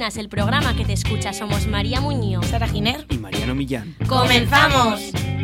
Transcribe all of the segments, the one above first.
Opinas, el programa que te escucha. Somos María Muñoz, Sara Giner y Mariano Millán. ¡Comenzamos!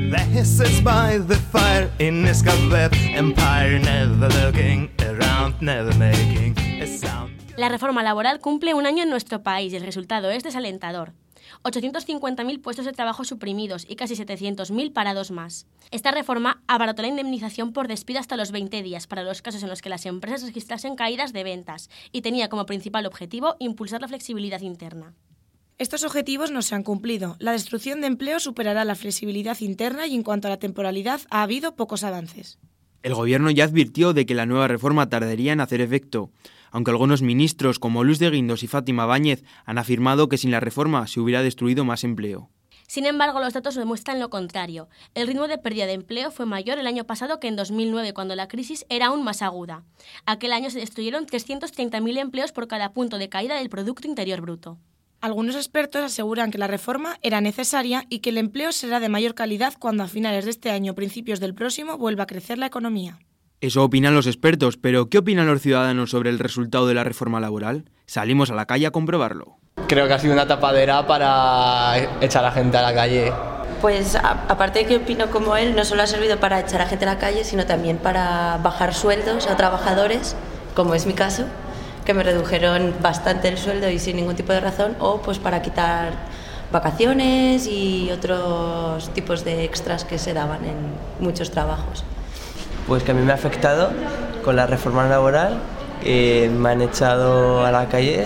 La reforma laboral cumple un año en nuestro país y el resultado es desalentador. 850.000 puestos de trabajo suprimidos y casi 700.000 parados más. Esta reforma abarató la indemnización por despido hasta los 20 días para los casos en los que las empresas registrasen caídas de ventas y tenía como principal objetivo impulsar la flexibilidad interna. Estos objetivos no se han cumplido. La destrucción de empleo superará la flexibilidad interna y en cuanto a la temporalidad ha habido pocos avances. El gobierno ya advirtió de que la nueva reforma tardaría en hacer efecto, aunque algunos ministros como Luis de Guindos y Fátima Báñez han afirmado que sin la reforma se hubiera destruido más empleo. Sin embargo, los datos demuestran lo contrario. El ritmo de pérdida de empleo fue mayor el año pasado que en 2009, cuando la crisis era aún más aguda. Aquel año se destruyeron 330.000 empleos por cada punto de caída del Producto Interior Bruto. Algunos expertos aseguran que la reforma era necesaria y que el empleo será de mayor calidad cuando a finales de este año o principios del próximo vuelva a crecer la economía. Eso opinan los expertos, pero ¿qué opinan los ciudadanos sobre el resultado de la reforma laboral? Salimos a la calle a comprobarlo. Creo que ha sido una tapadera para echar a la gente a la calle. Pues aparte de que opino como él, no solo ha servido para echar a gente a la calle, sino también para bajar sueldos a trabajadores, como es mi caso, que me redujeron bastante el sueldo y sin ningún tipo de razón, o pues para quitar vacaciones y otros tipos de extras que se daban en muchos trabajos. Pues que a mí me ha afectado con la reforma laboral, me han echado a la calle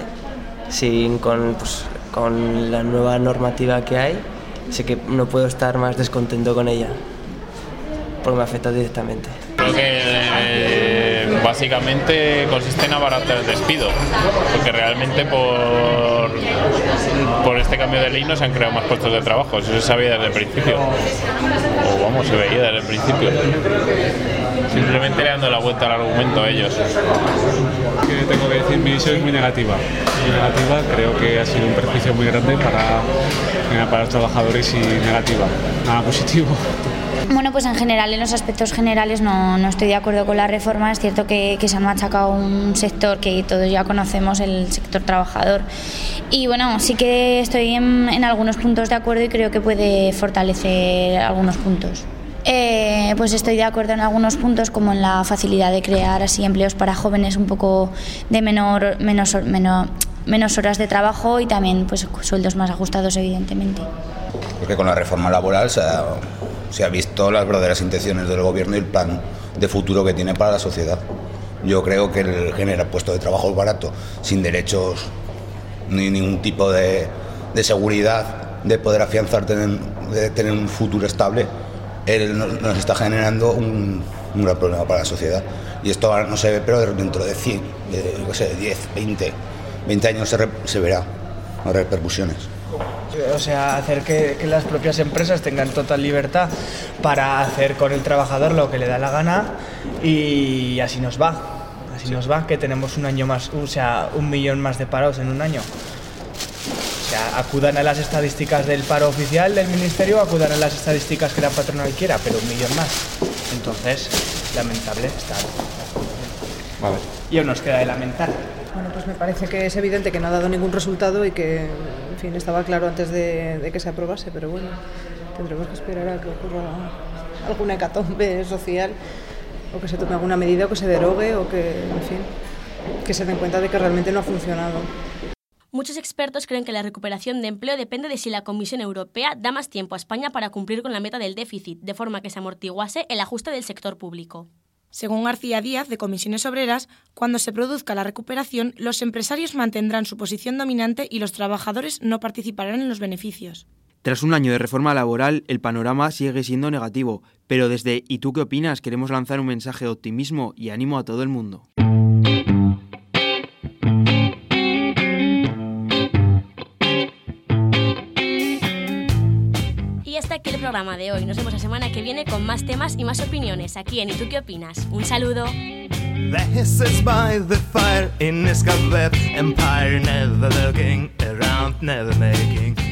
con la nueva normativa que hay, sé que no puedo estar más descontento con ella, porque me ha afectado directamente. Creo que básicamente consiste en abaratar el despido, porque realmente por este cambio de ley no se han creado más puestos de trabajo, eso se sabía desde el principio, se veía desde el principio. Simplemente le dando la vuelta al argumento a ellos. ¿Qué tengo que decir? Mi visión es muy negativa. Creo que ha sido un perjuicio muy grande para los trabajadores y negativa, nada positivo. Bueno, pues en general, en los aspectos generales no estoy de acuerdo con la reforma. Es cierto que se han machacado un sector que todos ya conocemos, el sector trabajador. Y bueno, sí que estoy en algunos puntos de acuerdo y creo que puede fortalecer algunos puntos. Pues estoy de acuerdo en algunos puntos, como en la facilidad de crear así empleos para jóvenes un poco de menos horas de trabajo y también pues sueldos más ajustados, evidentemente. Porque con la reforma laboral se ha visto las verdaderas intenciones del gobierno y el plan de futuro que tiene para la sociedad. Yo creo que el genera puestos de trabajo barato, sin derechos ni ningún tipo de seguridad, de poder afianzarte, de tener un futuro estable, nos está generando un gran problema para la sociedad. Y esto ahora no se ve, pero dentro de 10, 20 años se verá las repercusiones. O sea, hacer que las propias empresas tengan total libertad para hacer con el trabajador lo que le da la gana y así nos va, que tenemos un año más, o sea, 1 millón más de parados en un año. O sea, acudan a las estadísticas del paro oficial del ministerio, acudan a las estadísticas que la patronal quiera, pero 1 millón más. Entonces, lamentable está. Vale. Y aún nos queda de lamentar. Bueno, pues me parece que es evidente que no ha dado ningún resultado y que, en fin, estaba claro antes de que se aprobase, pero bueno, tendremos que esperar a que ocurra alguna hecatombe social o que se tome alguna medida o que se derogue o que, en fin, que se den cuenta de que realmente no ha funcionado. Muchos expertos creen que la recuperación de empleo depende de si la Comisión Europea da más tiempo a España para cumplir con la meta del déficit, de forma que se amortiguase el ajuste del sector público. Según García Díaz, de Comisiones Obreras, cuando se produzca la recuperación, los empresarios mantendrán su posición dominante y los trabajadores no participarán en los beneficios. Tras un año de reforma laboral, el panorama sigue siendo negativo, pero desde ¿Y tú qué opinas? Queremos lanzar un mensaje de optimismo y ánimo a todo el mundo. Aquí el programa de hoy. Nos vemos la semana que viene con más temas y más opiniones aquí en ¿Y tú qué opinas? Un saludo. Empire never looking around, never making